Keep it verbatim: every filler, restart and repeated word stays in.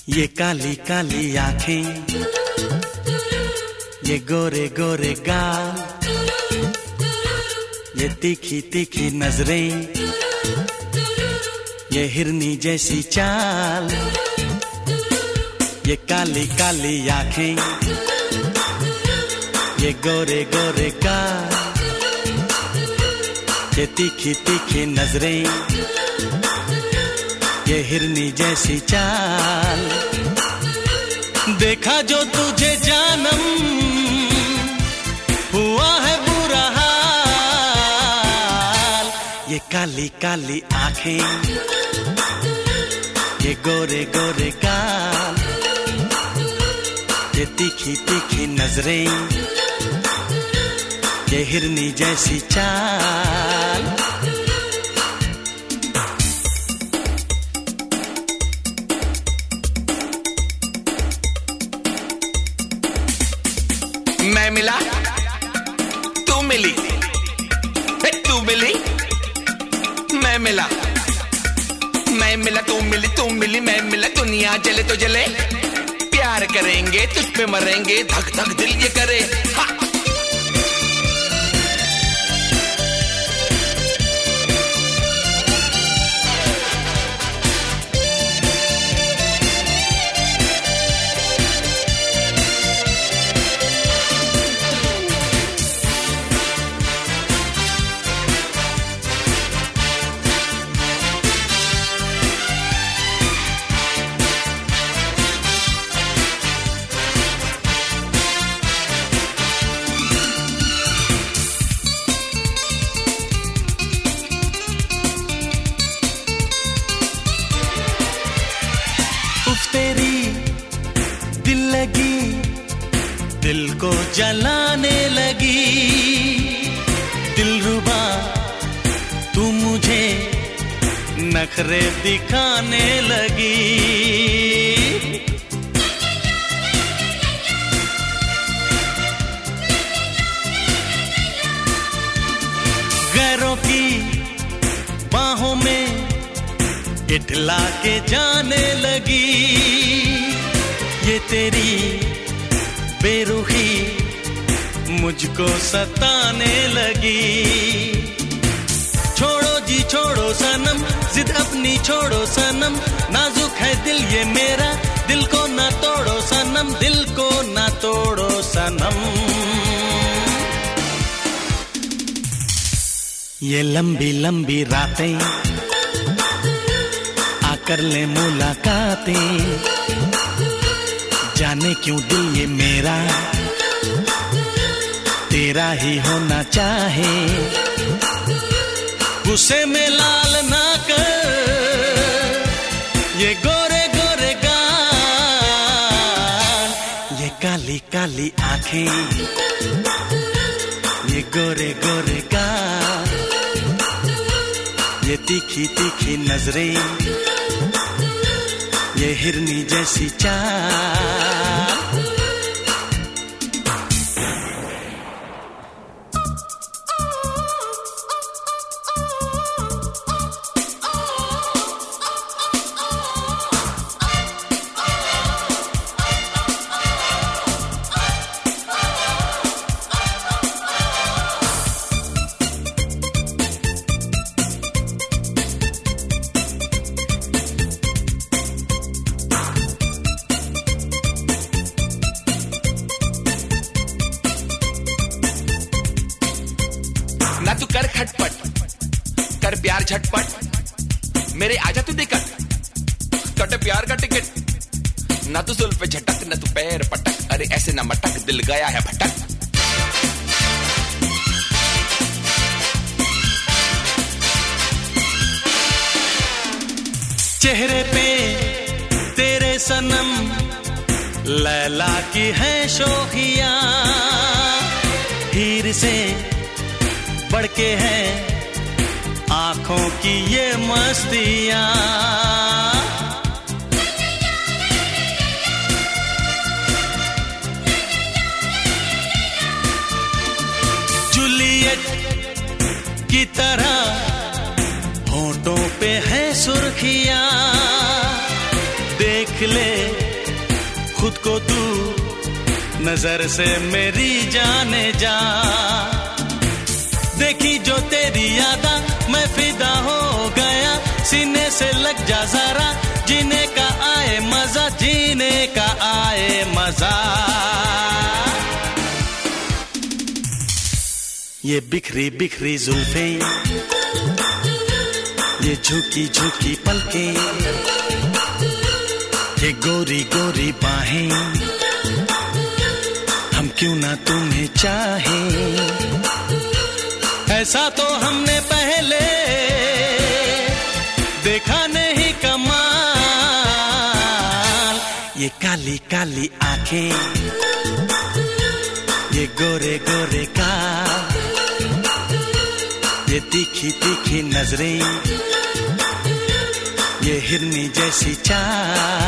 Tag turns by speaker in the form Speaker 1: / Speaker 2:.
Speaker 1: ये काली काली आंखें, ये गोरे गोरे गाल, ये तीखी तीखी नजरें, ये हिरनी जैसी चाल। ये काली काली आंखें, ये गोरे गोरे गाल, ये तीखी तीखी नजरें, ये हिरनी जैसी चाल। देखा जो तुझे जानम, हुआ है बुरा हाल। ये काली काली आंखें, ये गोरे गोरे गाल, ये तीखी तीखी नजरें, ये हिरनी जैसी चाल।
Speaker 2: मैं मिला, तू मिली, तू मिली, मैं मिला, मैं मिला, तू मिली, तू मिली, मैं मिला। दुनिया जले तो जले, प्यार करेंगे तुझ पे मरेंगे, धक धक दिल ये करे। हा!
Speaker 1: तेरी दिल लगी, दिल को जलाने लगी। दिलरुबा तू मुझे नखरे दिखाने लगी। गैरों की बाहों में इठला के जाने लगी। ये तेरी बेरुखी मुझको सताने लगी। छोड़ो जी छोड़ो सनम, जिद अपनी छोड़ो सनम, नाजुक है दिल ये मेरा, दिल को ना तोड़ो सनम, दिल को ना तोड़ो सनम। ये लंबी लंबी रातें कर ले मुलाकातें, जाने क्यों दिल ये मेरा तेरा ही होना चाहे। गुस्से में लाल ना कर ये गोरे गोरे गाल, ये काली काली आंखें, ये गोरे गोरे गाल, ये तीखी तीखी नजरें, ये हिरनी जैसी चाल।
Speaker 2: ना तू कर खटपट, कर प्यार झटपट, मेरे आजा तू दिक्कत, कट प्यार का टिकट। ना तू जुल्फ पे झटक, ना तू पैर पटक, अरे ऐसे ना मटक, दिल गया है भटक।
Speaker 1: चेहरे पे तेरे सनम लैला की है शोखियां, हीर से बढ़ के है आंखों की ये मस्तियां। जूलियट की तरह होठों पे है सुर्खियां, देख लिख ले खुद को तू नजर से मेरी जाने जा। देखी जो तेरी यादा मैं फिदा हो गया, सीने से लग जा जरा, जीने का आए मजा, जीने का आए मजा। ये बिखरी बिखरी जुल्फे, ये झुकी झुकी पलकें, ये गोरी गोरी बाहें, हम क्यों ना तुम्हें चाहें। ऐसा तो हमने पहले देखा नहीं कमाल। ये काली काली आंखें, ये गोरे गोरे गाल, ये तीखी तीखी नजरें, ये हिरनी जैसी चाल।